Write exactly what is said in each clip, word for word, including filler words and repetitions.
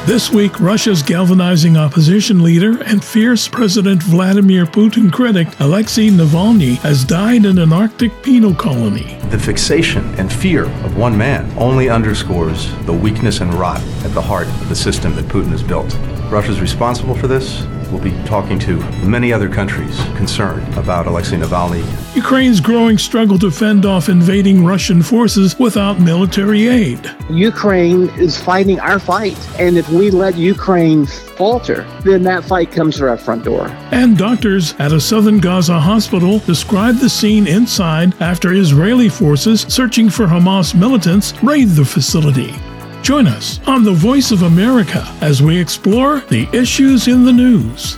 This week, Russia's galvanizing opposition leader and fierce President Vladimir Putin critic Alexei Navalny has died in an Arctic penal colony. The fixation and fear of one man only underscores the weakness and rot at the heart of the system that Putin has built. Russia's responsible for this. We'll be talking to many other countries concerned about Alexei Navalny. Ukraine's growing struggle to fend off invading Russian forces without military aid. Ukraine is fighting our fight, and if we let Ukraine falter, then that fight comes to our front door. And doctors at a southern Gaza hospital described the scene inside after Israeli forces searching for Hamas militants raid the facility. Join us on The Voice of America as we explore the issues in the news.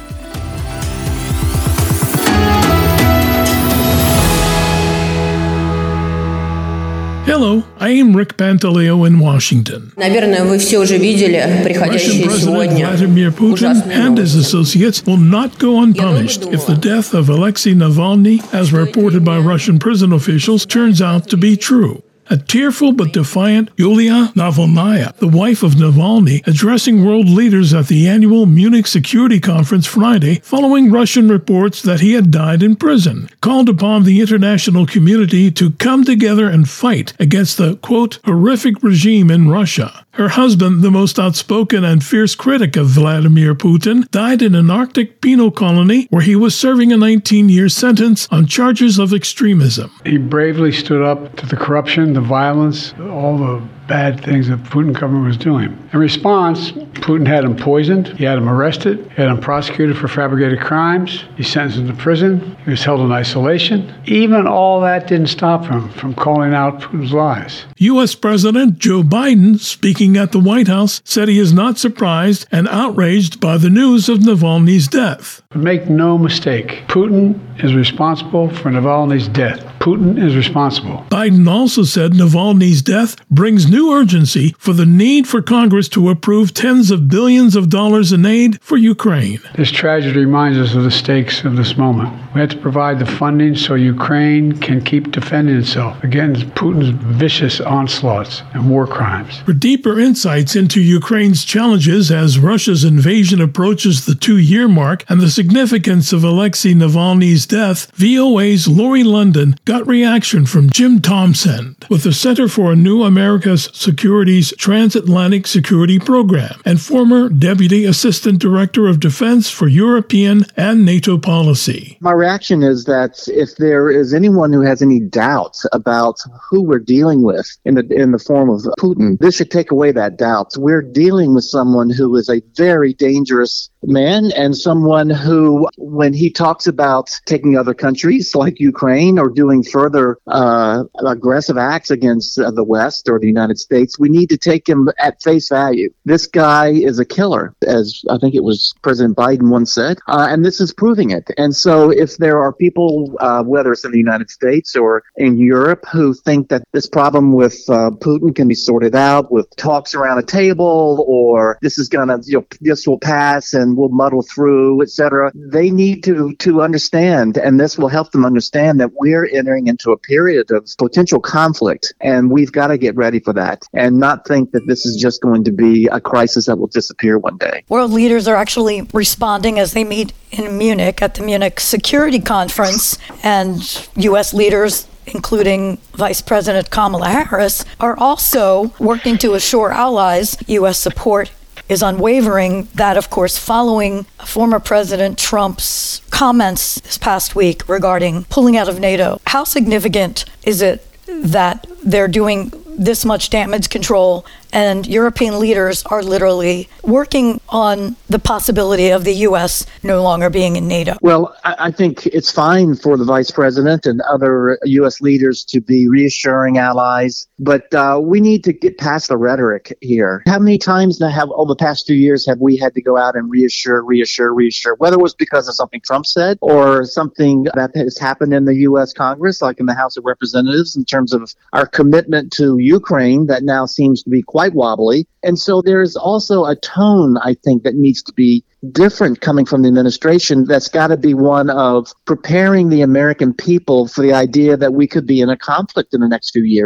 Hello, I am Rick Pantaleo in Washington. Наверное, вы все уже видели приходящие сегодня Vladimir Putin and his associates will not go unpunished if the death of Alexei Navalny, as reported by Russian prison officials, turns out to be true. A tearful but defiant Yulia Navalnaya, the wife of Navalny, addressing world leaders at the annual Munich Security Conference Friday following Russian reports that he had died in prison, called upon the international community to come together and fight against the, quote, horrific regime in Russia. Her husband, the most outspoken and fierce critic of Vladimir Putin, died in an Arctic penal colony where he was serving a nineteen-year sentence on charges of extremism. He bravely stood up to the corruption, the violence, all the bad things that Putin government was doing. In response, Putin had him poisoned, he had him arrested, he had him prosecuted for fabricated crimes, he sentenced him to prison, he was held in isolation. Even all that didn't stop him from calling out Putin's lies. U S President Joe Biden, speaking at the White House, said he is not surprised and outraged by the news of Navalny's death. But make no mistake, Putin is responsible for Navalny's death. Putin is responsible. Biden also said Navalny's death brings new urgency for the need for Congress to approve tens of billions of dollars in aid for Ukraine. This tragedy reminds us of the stakes of this moment. We have to provide the funding so Ukraine can keep defending itself against Putin's vicious onslaughts and war crimes. For deeper insights into Ukraine's challenges as Russia's invasion approaches the two-year mark and the significance of Alexei Navalny's death, V O A's Lori London got reaction from Jim Thompson with the Center for a New America's Security's Transatlantic Security Program and former Deputy Assistant Director of Defense for European and NATO Policy. My reaction is that if there is anyone who has any doubts about who we're dealing with in the in the form of Putin, this should take away that doubt. We're dealing with someone who is a very dangerous man and someone who, when he talks about taking other countries like Ukraine or doing further uh, aggressive acts against uh, the West or the United States, we need to take him at face value. This guy is a killer, as I think it was President Biden once said, uh, and this is proving it. And so if there are people, uh, whether it's in the United States or in Europe, who think that this problem with uh, Putin can be sorted out with talks around a table, or this is going to, you know, this will pass and we'll muddle through, et cetera, they need to, to understand, and this will help them understand that we're entering into a period of potential conflict, and we've got to get ready for that and not think that this is just going to be a crisis that will disappear one day. World leaders are actually responding as they meet in Munich at the Munich Security Conference, and U S leaders, including Vice President Kamala Harris, are also working to assure allies U S support is unwavering. That, of course, following former President Trump's comments this past week regarding pulling out of NATO. How significant is it that they're doing this much damage control and European leaders are literally working on the possibility of the U S no longer being in NATO? Well, I, I think it's fine for the vice president and other U S leaders to be reassuring allies, but uh, we need to get past the rhetoric here. How many times now have over the past two years have we had to go out and reassure, reassure, reassure, whether it was because of something Trump said or something that has happened in the U S Congress, like in the House of Representatives, in terms of our commitment to Ukraine that now seems to be quite quite wobbly. And so there's also a tone, I think, that needs to be different coming from the administration. That's got to be one of preparing the American people for the idea that we could be in a conflict in the next few years.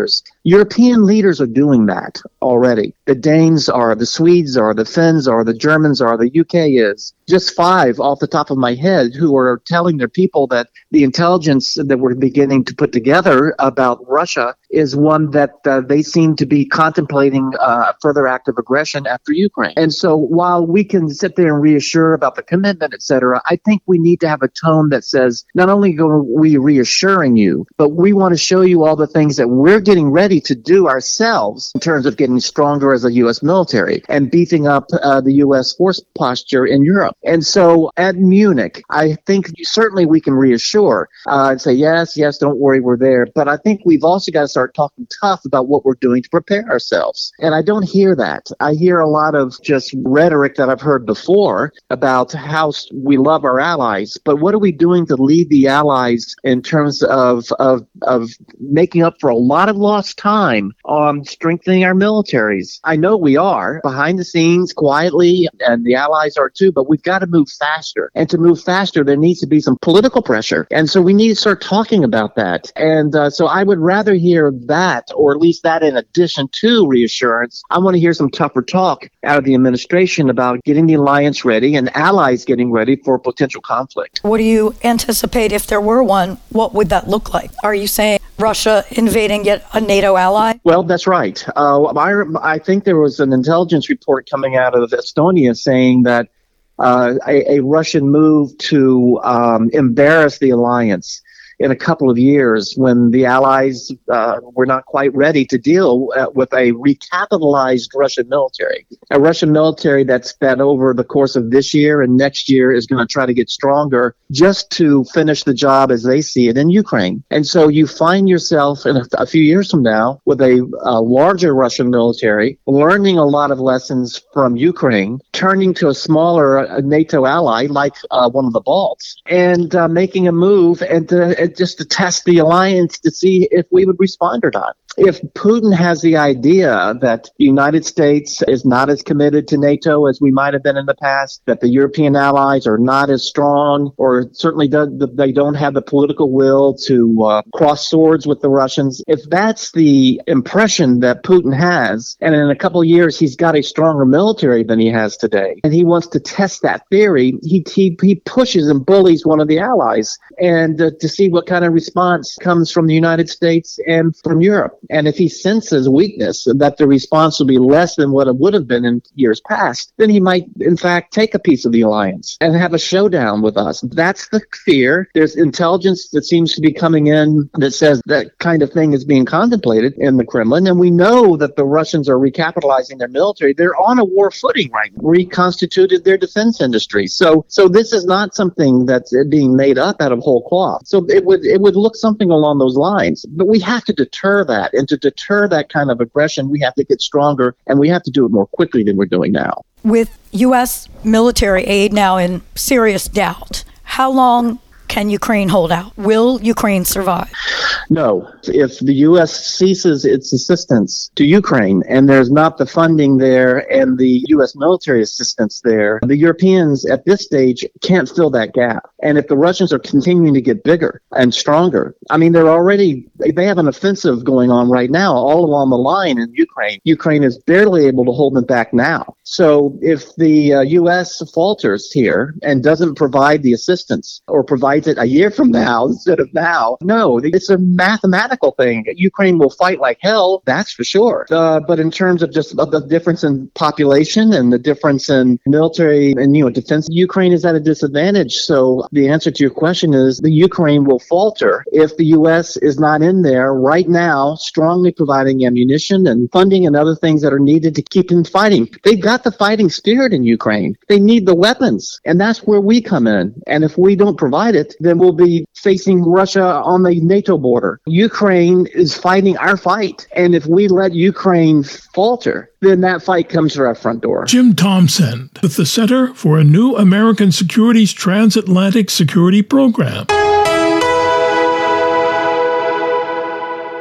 European leaders are doing that already. The Danes are, the Swedes are, the Finns are, the Germans are, the U K is. Just five off the top of my head who are telling their people that the intelligence that we're beginning to put together about Russia is one that uh, they seem to be contemplating uh, further act of aggression after Ukraine. And so while we can sit there and reassure about the commitment, et cetera, I think we need to have a tone that says, not only are we reassuring you, but we want to show you all the things that we're getting ready to do ourselves in terms of getting stronger as a U S military and beefing up uh, the U S force posture in Europe. And so at Munich, I think certainly we can reassure uh, and say, yes, yes, don't worry, we're there. But I think we've also got to start talking tough about what we're doing to prepare ourselves. And I don't hear that. I hear a lot of just rhetoric that I've heard before about how we love our allies. But what are we doing to lead the allies in terms of, of, of making up for a lot of lost time on strengthening our militaries? I know we are behind the scenes quietly, and the allies are too, but we've got to move faster. And to move faster, there needs to be some political pressure. And so we need to start talking about that. And uh, so I would rather hear that, or at least that in addition to reassurance. I want to hear some tougher talk out of the administration about getting the alliance ready and allies getting ready for potential conflict. What do you anticipate if there were one? What would that look like? Are you saying Russia invading yet a NATO ally? Well, that's right. Uh, I, I think there was an intelligence report coming out of Estonia saying that uh, a, a Russian move to um, embarrass the alliance in a couple of years when the allies uh, were not quite ready to deal uh, with a recapitalized Russian military. A Russian military that's that over the course of this year and next year is going to try to get stronger just to finish the job as they see it in Ukraine. And so you find yourself in a, a few years from now with a, a larger Russian military, learning a lot of lessons from Ukraine, turning to a smaller uh, NATO ally like uh, one of the Balts, and uh, making a move and to just to test the alliance to see if we would respond or not. If Putin has the idea that the United States is not as committed to NATO as we might have been in the past, that the European allies are not as strong, or certainly do, they don't have the political will to uh, cross swords with the Russians, if that's the impression that Putin has, and in a couple of years he's got a stronger military than he has today, and he wants to test that theory, he he, he pushes and bullies one of the allies, and uh, to see what kind of response comes from the United States and from Europe. And if he senses weakness, that the response will be less than what it would have been in years past, then he might, in fact, take a piece of the alliance and have a showdown with us. That's the fear. There's intelligence that seems to be coming in that says that kind of thing is being contemplated in the Kremlin. And we know that the Russians are recapitalizing their military. They're on a war footing right now, reconstituted their defense industry. So so this is not something that's being made up out of whole cloth. So it would it would look something along those lines. But we have to deter that. And to deter that kind of aggression, we have to get stronger, and we have to do it more quickly than we're doing now. With U S military aid now in serious doubt, how long can Ukraine hold out? Will Ukraine survive? No. If the U S ceases its assistance to Ukraine and there's not the funding there and the U S military assistance there, the Europeans at this stage can't fill that gap. And if the Russians are continuing to get bigger and stronger, I mean, they're already, they have an offensive going on right now all along the line in Ukraine. Ukraine is barely able to hold them back now. So if the uh, U S falters here and doesn't provide the assistance or provides it a year from now instead of now, no, it's a mathematical thing. Ukraine will fight like hell, that's for sure. Uh, but in terms of just of the difference in population and the difference in military and, you know, defense, Ukraine is at a disadvantage. So the answer to your question is the Ukraine will falter if the U S is not in there right now, strongly providing ammunition and funding and other things that are needed to keep them fighting. They've got the fighting spirit in Ukraine. They need the weapons, and that's where we come in. And if we don't provide it, then we'll be facing Russia on the NATO border. Ukraine is fighting our fight, and if we let Ukraine falter, then that fight comes to our front door. Jim Thompson with the Center for a New American Securities Transatlantic Security Program. You're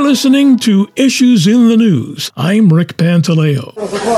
listening to Issues in the News. I'm Rick Pantaleo.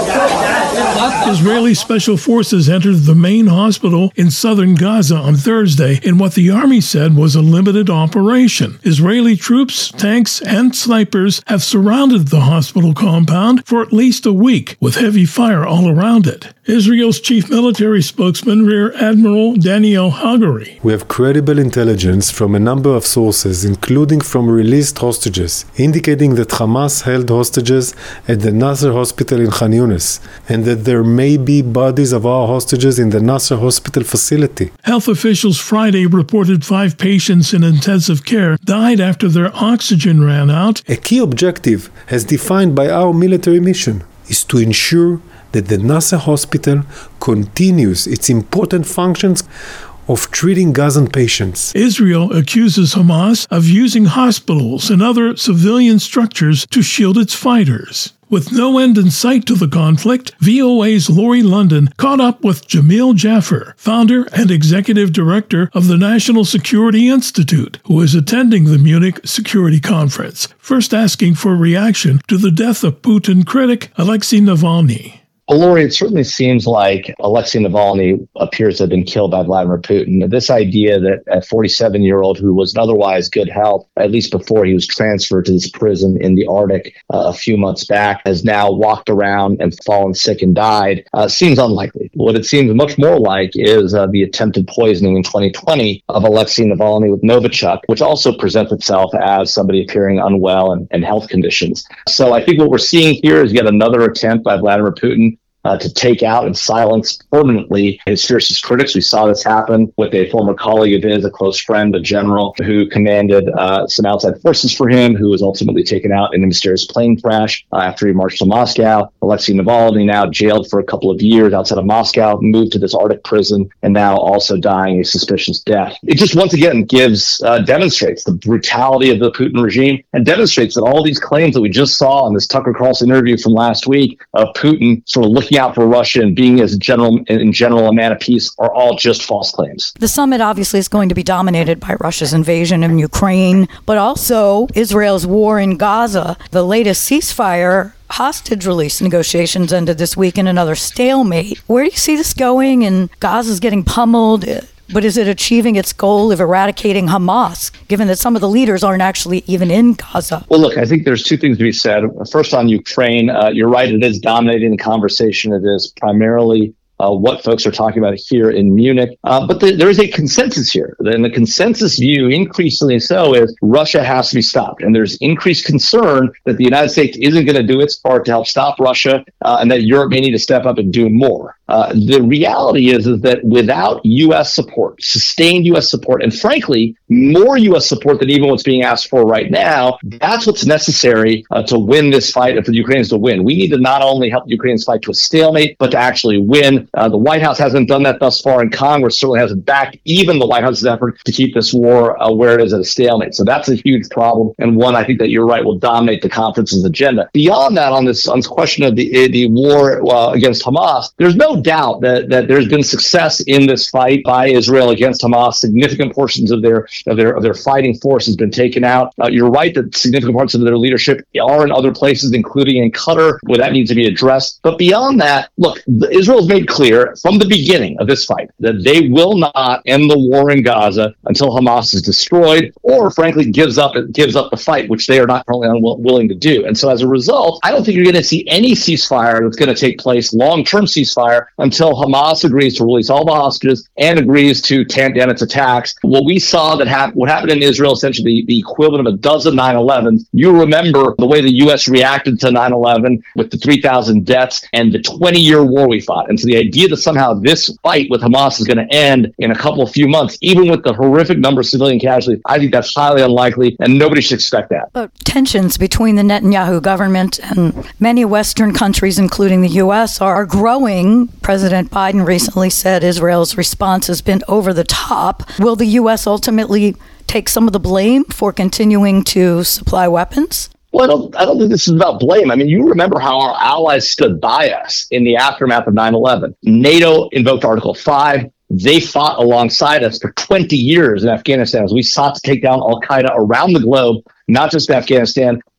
Israeli special forces entered the main hospital in southern Gaza on Thursday in what the army said was a limited operation. Israeli troops, tanks, and snipers have surrounded the hospital compound for at least a week, with heavy fire all around it. Israel's chief military spokesman, Rear Admiral Daniel Hagari. We have credible intelligence from a number of sources, including from released hostages, indicating that Hamas held hostages at the Nasser Hospital in Khan Yunis, and that there may be bodies of our hostages in the Nasser Hospital facility. Health officials Friday reported five patients in intensive care died after their oxygen ran out. A key objective, as defined by our military mission, is to ensure that the Nasser Hospital continues its important functions of treating Gazan patients. Israel accuses Hamas of using hospitals and other civilian structures to shield its fighters. With no end in sight to the conflict, V O A's Laurie London caught up with Jamil Jaffer, founder and executive director of the National Security Institute, who is attending the Munich Security Conference, first asking for reaction to the death of Putin critic Alexei Navalny. Well, Laurie, it certainly seems like Alexei Navalny appears to have been killed by Vladimir Putin. This idea that a forty-seven-year-old who was in otherwise good health, at least before he was transferred to this prison in the Arctic uh, a few months back, has now walked around and fallen sick and died, uh, seems unlikely. What it seems much more like is uh, the attempted poisoning in twenty twenty of Alexei Navalny with Novichok, which also presents itself as somebody appearing unwell and, and health conditions. So I think what we're seeing here is yet another attempt by Vladimir Putin Uh, to take out and silence permanently his fiercest critics. We saw this happen with a former colleague of his, a close friend, a general who commanded uh, some outside forces for him, who was ultimately taken out in a mysterious plane crash uh, after he marched to Moscow. Alexei Navalny, now jailed for a couple of years outside of Moscow, moved to this Arctic prison, and now also dying a suspicious death. It just once again gives, uh, demonstrates the brutality of the Putin regime, and demonstrates that all these claims that we just saw in this Tucker Carlson interview from last week of Putin sort of looking out for Russia and being as general in general a man of peace are all just false claims. The summit obviously is going to be dominated by Russia's invasion of Ukraine, but also Israel's war in Gaza. The latest ceasefire hostage release negotiations ended this week in another stalemate. Where do you see this going? And Gaza's getting pummeled. But is it achieving its goal of eradicating Hamas, given that some of the leaders aren't actually even in Gaza? Well, look, I think there's two things to be said. First, on Ukraine, uh, you're right, it is dominating the conversation. It is primarily Uh, what folks are talking about here in Munich. Uh, but the, there is a consensus here. And the consensus view, increasingly so, is Russia has to be stopped. And there's increased concern that the United States isn't going to do its part to help stop Russia, uh, and that Europe may need to step up and do more. Uh, the reality is, is that without U S support, sustained U S support, and frankly, more U S support than even what's being asked for right now, that's what's necessary uh, to win this fight, and for the Ukrainians to win. We need to not only help the Ukrainians fight to a stalemate, but to actually win. Uh, the White House hasn't done that thus far, and Congress certainly hasn't backed even the White House's effort to keep this war uh, where it is at a stalemate. So that's a huge problem, and one I think that you're right will dominate the conference's agenda. Beyond that, on this, on this question of the the war uh, against Hamas, there's no doubt that, that there's been success in this fight by Israel against Hamas. Significant portions of their of their of their fighting force has been taken out. Uh, you're right that significant parts of their leadership are in other places, including in Qatar, where that needs to be addressed. But beyond that, look, Israel's made clear from the beginning of this fight that they will not end the war in Gaza until Hamas is destroyed, or frankly gives up gives up the fight, which they are not currently unwilling to do. And so as a result, I don't think you're going to see any ceasefire that's going to take place, long-term ceasefire, until Hamas agrees to release all the hostages and agrees to tamp down its attacks. What we saw that happened, what happened in Israel, essentially the, the equivalent of a dozen nine elevens. You remember the way the U S reacted to nine eleven with the three thousand deaths and the twenty-year war we fought. And so the idea that somehow this fight with Hamas is going to end in a couple of few months, even with the horrific number of civilian casualties, I think that's highly unlikely, and nobody should expect that. But tensions between the Netanyahu government and many Western countries, including the U S, are growing. President Biden recently said Israel's response has been over the top. Will the U S ultimately take some of the blame for continuing to supply weapons? Well, I don't, I don't think this is about blame. I mean, you remember how our allies stood by us in the aftermath of nine eleven. NATO invoked Article five. They fought alongside us for twenty years in Afghanistan as we sought to take down Al-Qaeda around the globe, not just in Afghanistan,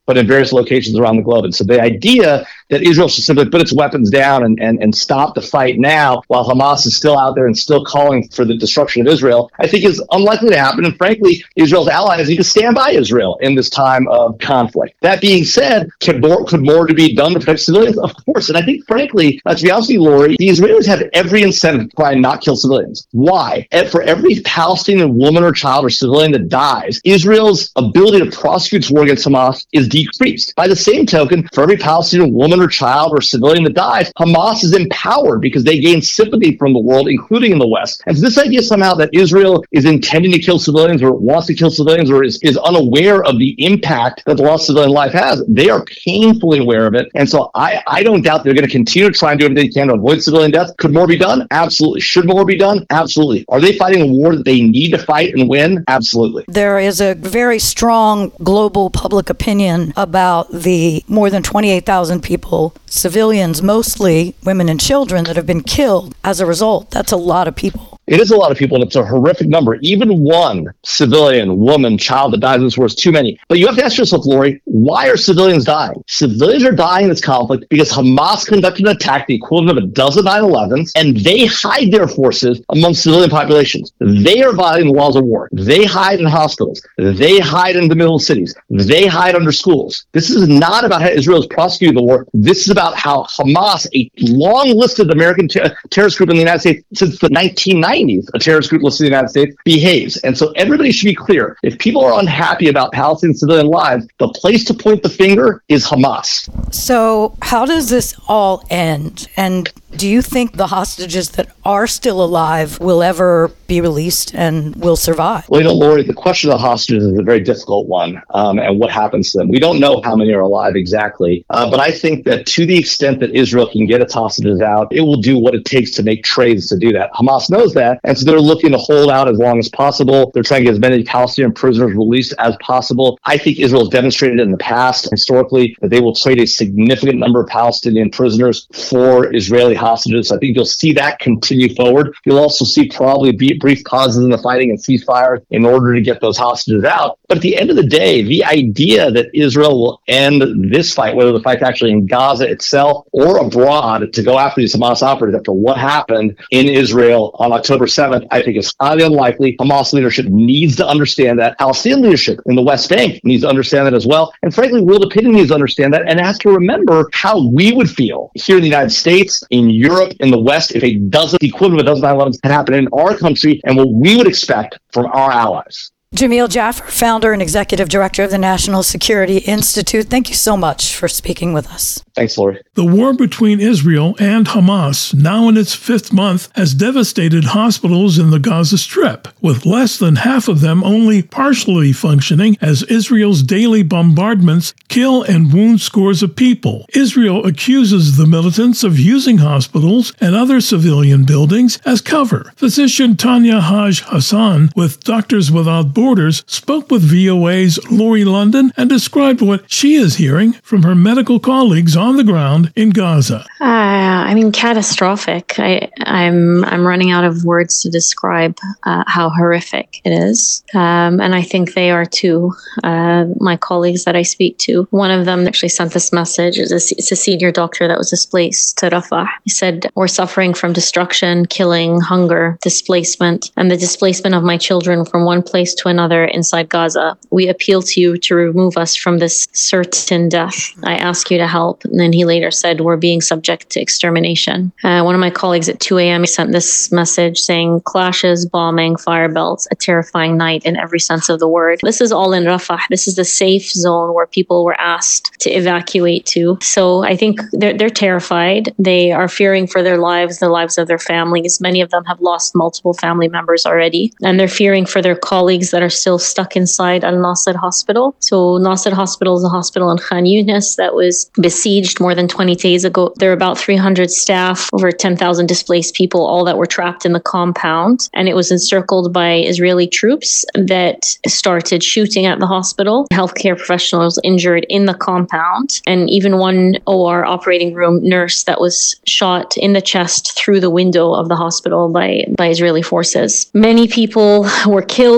but in various locations around the globe. And so the idea that Israel should simply put its weapons down and, and, and stop the fight now while Hamas is still out there and still calling for the destruction of Israel, I think is unlikely to happen. And frankly, Israel's allies need to stand by Israel in this time of conflict. That being said, could more, could more to be done to protect civilians? Of course. And I think, frankly, uh, to be honest with you, Lori, the Israelis have every incentive to try and not kill civilians. Why? And for every Palestinian woman or child or civilian that dies, Israel's ability to prosecute its war against Hamas is decreased. By the same token, for every Palestinian woman or child or civilian that dies, Hamas is empowered because they gain sympathy from the world, including in the West. And so this idea somehow that Israel is intending to kill civilians or wants to kill civilians or is, is unaware of the impact that the lost civilian life has, they are painfully aware of it. And so I, I don't doubt they're going to continue to try and do everything they can to avoid civilian death. Could more be done? Absolutely. Should more be done? Absolutely. Are they fighting a war that they need to fight and win? Absolutely. There is a very strong global public opinion about the more than twenty-eight thousand people, civilians, mostly women and children, that have been killed as a result. That's a lot of people. It is a lot of people, and it's a horrific number. Even one civilian, woman, child that dies in this war is too many. But you have to ask yourself, Lori, why are civilians dying? Civilians are dying in this conflict because Hamas conducted an attack, the equivalent of a dozen nine elevens, and they hide their forces among civilian populations. They are violating the laws of war. They hide in hospitals. They hide in the middle of cities. They hide under schools. This is not about how Israel is prosecuting the war. This is about how Hamas, a long-listed American ter- terrorist group in the United States since the nineteen nineties, a terrorist group listed in the United States, behaves. And so everybody should be clear. If people are unhappy about Palestinian civilian lives, the place to point the finger is Hamas. So how does this all end? And do you think the hostages that are still alive will ever be released and will survive? Well, you know, Lori, the question of the hostages is a very difficult one, um, and what happens to them. We don't know how many are alive exactly, uh, but I think that to the extent that Israel can get its hostages out, it will do what it takes to make trades to do that. Hamas knows that, and so they're looking to hold out as long as possible. They're trying to get as many Palestinian prisoners released as possible. I think Israel has demonstrated in the past, historically, that they will trade a significant number of Palestinian prisoners for Israeli hostages. I think you'll see that continue forward. You'll also see probably brief pauses in the fighting and ceasefire in order to get those hostages out. But at the end of the day, the idea that Israel will end this fight, whether the fight's actually in Gaza itself or abroad, to go after these Hamas operatives after what happened in Israel on October seventh, I think is highly unlikely. Hamas leadership needs to understand that. Palestinian leadership in the West Bank needs to understand that as well. And frankly, world opinion needs to understand that and has to remember how we would feel here in the United States, in Europe, in the West, if a dozen, the equivalent of a dozen nine elevens had happened in our country, and what we would expect from our allies. Jamil Jaffer, founder and executive director of the National Security Institute, thank you so much for speaking with us. Thanks, Lori. The war between Israel and Hamas, now in its fifth month, has devastated hospitals in the Gaza Strip, with less than half of them only partially functioning as Israel's daily bombardments kill and wound scores of people. Israel accuses the militants of using hospitals and other civilian buildings as cover. Physician Tanya Haj Hassan with Doctors Without Borders spoke with V O A's Lori London and described what she is hearing from her medical colleagues on the ground in Gaza. Uh, I mean, catastrophic. I, I'm I'm running out of words to describe uh, how horrific it is, um, and I think they are too. Uh, my colleagues that I speak to, one of them actually sent this message. It's a, it's a senior doctor that was displaced to Rafah. He said, "We're suffering from destruction, killing, hunger, displacement, and the displacement of my children from one place to another inside Gaza. We appeal to you to remove us from this certain death. I ask you to help." And then he later said, "We're being subject to extermination." Uh, one of my colleagues at two a.m. sent this message saying, "Clashes, bombing, fire belts, a terrifying night in every sense of the word." This is all in Rafah. This is the safe zone where people were asked to evacuate to. So I think they're, they're terrified. They are fearing for their lives, the lives of their families. Many of them have lost multiple family members already. And they're fearing for their colleagues that are still stuck inside Al-Nasser Hospital. So Nasser Hospital is a hospital in Khan Yunis that was besieged more than twenty days ago. There are about three hundred staff, over ten thousand displaced people, all that were trapped in the compound. And it was encircled by Israeli troops that started shooting at the hospital. Healthcare professionals injured in the compound. And even one O R operating room nurse that was shot in the chest through the window of the hospital by, by Israeli forces. Many people were killed as they attempted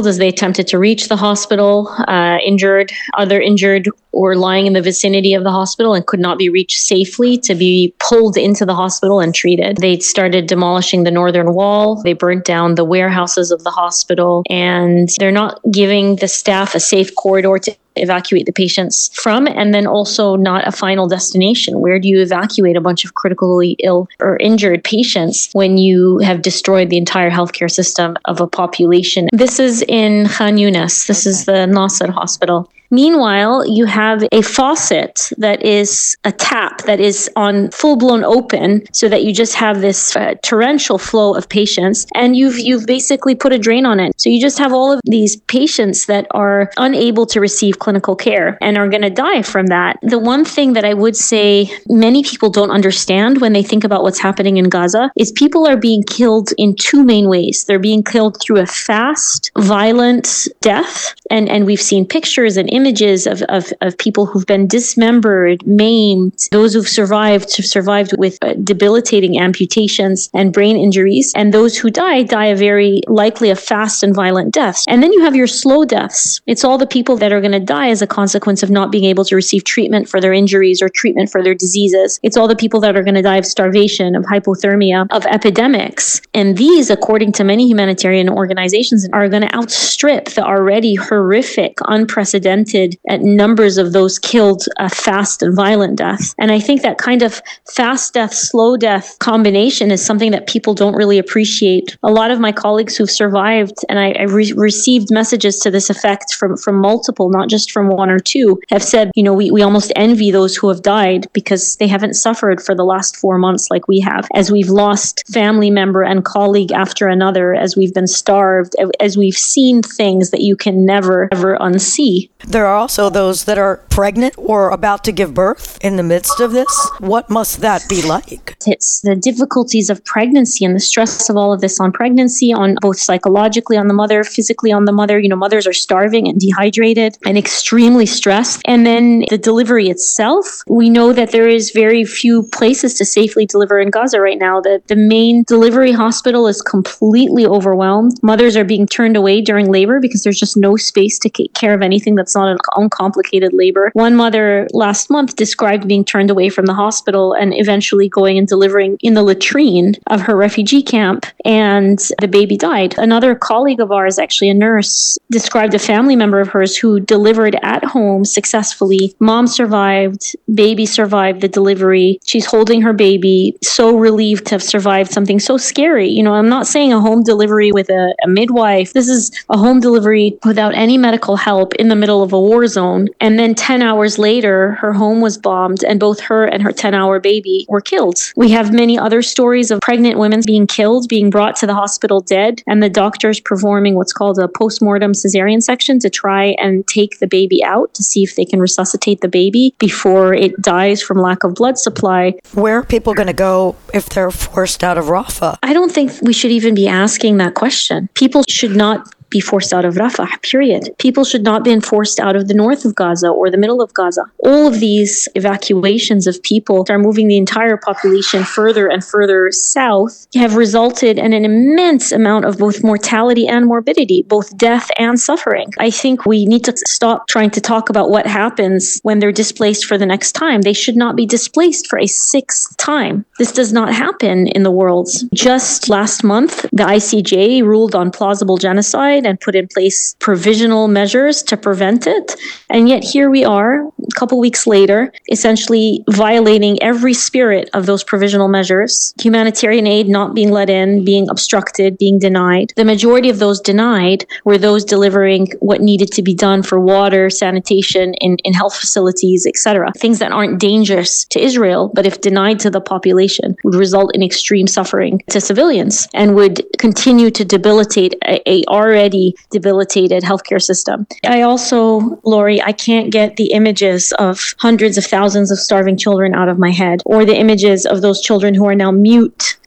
attempted to reach the hospital, uh, injured, other injured were lying in the vicinity of the hospital and could not be reached safely to be pulled into the hospital and treated. They started demolishing the northern wall. They burnt down the warehouses of the hospital, and they're not giving the staff a safe corridor to evacuate the patients from, and then also not a final destination. Where do you evacuate a bunch of critically ill or injured patients when you have destroyed the entire healthcare system of a population? This is in Khan Yunis. This okay. is the Nasser hospital. Meanwhile, you have a faucet that is a tap that is on full-blown open, so that you just have this uh, torrential flow of patients, and you've you've basically put a drain on it. So you just have all of these patients that are unable to receive clinical care and are going to die from that. The one thing that I would say many people don't understand when they think about what's happening in Gaza is people are being killed in two main ways. They're being killed through a fast, violent death, and, and we've seen pictures and images images of, of, of people who've been dismembered, maimed, those who've survived, have survived with uh, debilitating amputations and brain injuries, and those who die, die a very likely a fast and violent death. And then you have your slow deaths. It's all the people that are going to die as a consequence of not being able to receive treatment for their injuries or treatment for their diseases. It's all the people that are going to die of starvation, of hypothermia, of epidemics. And these, according to many humanitarian organizations, are going to outstrip the already horrific, unprecedented at numbers of those killed a fast and violent death. And I think that kind of fast death, slow death combination is something that people don't really appreciate. A lot of my colleagues who've survived, and I, I re- received messages to this effect from, from multiple, not just from one or two, have said, you know, we, we almost envy those who have died because they haven't suffered for the last four months like we have, as we've lost family member and colleague after another, as we've been starved, as we've seen things that you can never, ever unsee. There are also those that are pregnant or about to give birth in the midst of this. What must that be like? It's the difficulties of pregnancy and the stress of all of this on pregnancy, on both psychologically on the mother, physically on the mother. You know, mothers are starving and dehydrated and extremely stressed. And then the delivery itself, we know that there is very few places to safely deliver in Gaza right now. The, the main delivery hospital is completely overwhelmed. Mothers are being turned away during labor because there's just no space to take care of anything that's not an uncomplicated labor. One mother last month described being turned away from the hospital and eventually going and delivering in the latrine of her refugee camp, and the baby died. Another colleague of ours, actually a nurse, described a family member of hers who delivered at home successfully. Mom survived, baby survived the delivery. She's holding her baby, so relieved to have survived something so scary. You know, I'm not saying a home delivery with a, a midwife. This is a home delivery without any medical help in the middle of a war zone. And then ten hours later, her home was bombed and both her and her ten-hour baby were killed. We have many other stories of pregnant women being killed, being brought to the hospital dead, and the doctors performing what's called a postmortem cesarean section to try and take the baby out to see if they can resuscitate the baby before it dies from lack of blood supply. Where are people going to go if they're forced out of Rafah? I don't think we should even be asking that question. People should not be forced out of Rafah, period. People should not be forced out of the north of Gaza or the middle of Gaza. All of these evacuations of people are moving the entire population further and further south, have resulted in an immense amount of both mortality and morbidity, both death and suffering. I think we need to stop trying to talk about what happens when they're displaced for the next time. They should not be displaced for a sixth time. This does not happen in the world. Just last month, the I C J ruled on plausible genocide and put in place provisional measures to prevent it. And yet here we are, a couple weeks later, essentially violating every spirit of those provisional measures. Humanitarian aid not being let in, being obstructed, being denied. The majority of those denied were those delivering what needed to be done for water, sanitation, in, in health facilities, et cetera. Things that aren't dangerous to Israel, but if denied to the population, would result in extreme suffering to civilians and would continue to debilitate a, a already debilitated healthcare system. I also, Lori, I can't get the images of hundreds of thousands of starving children out of my head, or the images of those children who are now mute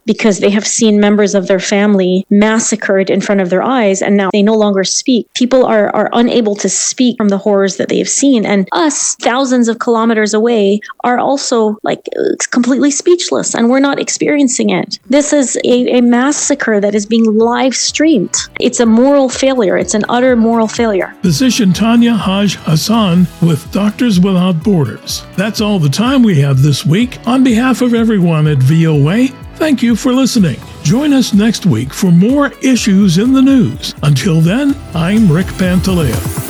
because they have seen members of their family massacred in front of their eyes, and now they no longer speak. People are, are unable to speak from the horrors that they have seen. And us, thousands of kilometers away, are also like completely speechless, and we're not experiencing it. This is a, a massacre that is being live streamed. It's a moral failure. It's an utter moral failure. Physician Tanya Haj Hassan with Doctors Without Borders. That's all the time we have this week. On behalf of everyone at V O A, thank you for listening. Join us next week for more issues in the news. Until then, I'm Rick Pantaleo.